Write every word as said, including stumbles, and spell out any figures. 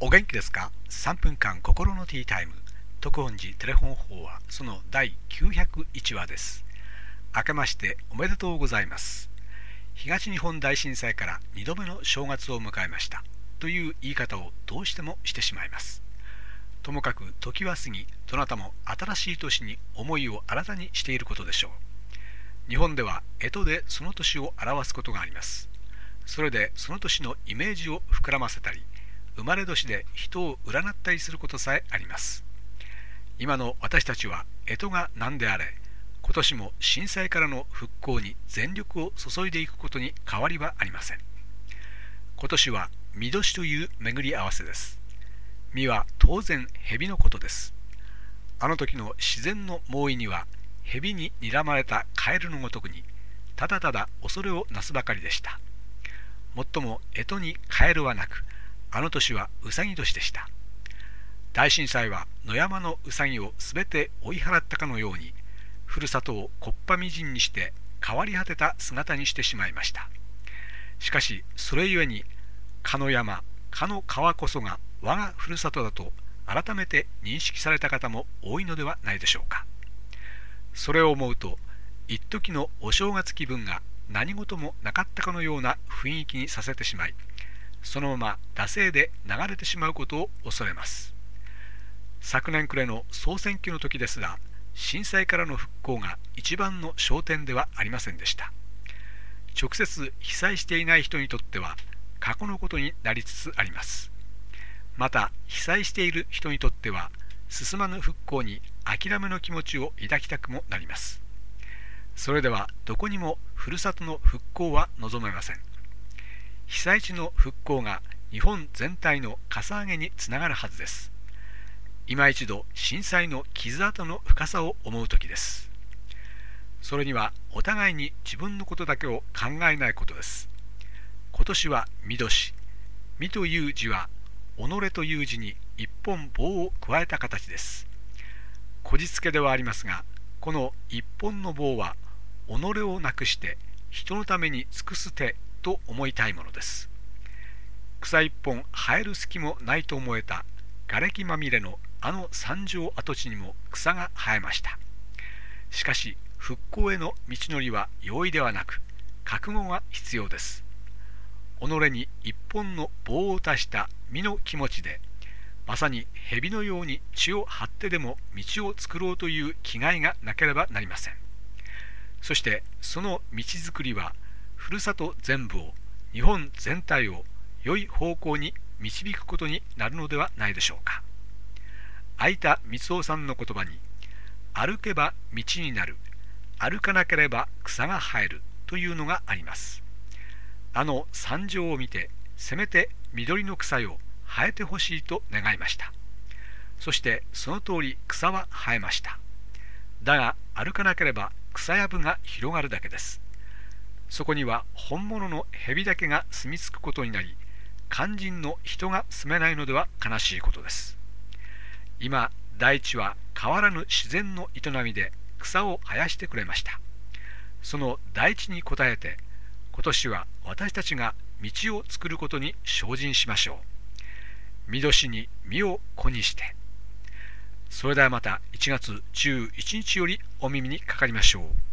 お元気ですか？ さん 分間心のティータイム。特本寺テレフォン法話そのだいきゅうひゃくいちわです。明けましておめでとうございます。東日本大震災からにどめの正月を迎えましたという言い方をどうしてもしてしまいます。ともかく時は過ぎ、どなたも新しい年に思いを新たにしていることでしょう。日本では干支でその年を表すことがあります。それでその年のイメージを膨らませたり、生まれ年で人を占ったりすることさえあります。今の私たちは干支が何であれ、今年も震災からの復興に全力を注いでいくことに変わりはありません。今年は見年という巡り合わせです。見は当然蛇のことです。あの時の自然の猛威には蛇に睨まれたカエルのごとくにただただ恐れをなすばかりでした。もっとも干支にカエルはなく、あの年はうさぎ年でした。大震災は野山のうさぎをすべて追い払ったかのように、ふるさとを木っ端みじんにして変わり果てた姿にしてしまいました。しかしそれゆえに、かの山、かの川こそが我がふるさとだと改めて認識された方も多いのではないでしょうか。それを思うと、一時のお正月気分が何事もなかったかのような雰囲気にさせてしまい、そのまま惰性で流れてしまうことを恐れます。昨年暮れの総選挙の時ですが、震災からの復興が一番の焦点ではありませんでした。直接被災していない人にとっては過去のことになりつつあります。また被災している人にとっては、進まぬ復興に諦めの気持ちを抱きたくもなります。それではどこにもふるさとの復興は望めません。被災地の復興が日本全体のかさ上げにつながるはずです。今一度震災の傷跡の深さを思う時です。それにはお互いに自分のことだけを考えないことです。今年は見年。見という字は己という字に一本棒を加えた形です。こじつけではありますが、この一本の棒は己をなくして人のために尽くす手と思いたいものです。草一本生える隙もないと思えた瓦礫まみれのあの三条跡地にも草が生えました。しかし復興への道のりは容易ではなく、覚悟が必要です。己に一本の棒を足した身の気持ちで、まさに蛇のように血を張ってでも道を作ろうという気概がなければなりません。そしてその道づくりは、ふるさと全部を、日本全体を良い方向に導くことになるのではないでしょうか。相田光夫さんの言葉に、歩けば道になる、歩かなければ草が生えるというのがあります。あの惨状を見て、せめて緑の草よ生えてほしいと願いました。そしてその通り草は生えました。だが歩かなければ草やぶが広がるだけです。そこには本物の蛇だけが住み着くことになり、肝心の人が住めないのでは悲しいことです。今大地は変わらぬ自然の営みで草を生やしてくれました。その大地に応えて、今年は私たちが道を作ることに精進しましょう。見年に実を子にして。それではまたいちがつじゅういちにちよりお耳にかかりましょう。